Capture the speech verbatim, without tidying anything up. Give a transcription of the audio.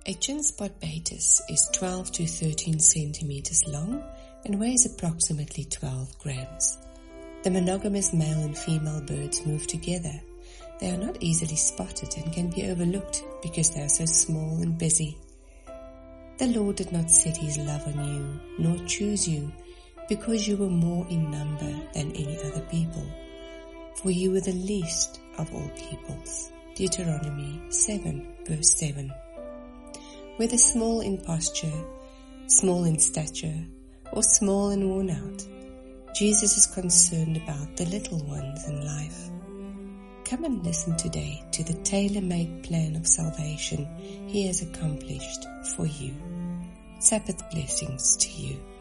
A Chinspot Baetis is twelve to thirteen centimeters long and weighs approximately twelve grams. The monogamous male and female birds move together. They are not easily spotted and can be overlooked because they are so small and busy. The Lord did not set his love on you, nor choose you, because you were more in number than any other people. For you were the least of all peoples. Deuteronomy seven, verse seven. Whether small in posture, small in stature, or small and worn out, Jesus is concerned about the little ones in life. Come and listen today to the tailor-made plan of salvation he has accomplished for you. Sabbath blessings to you.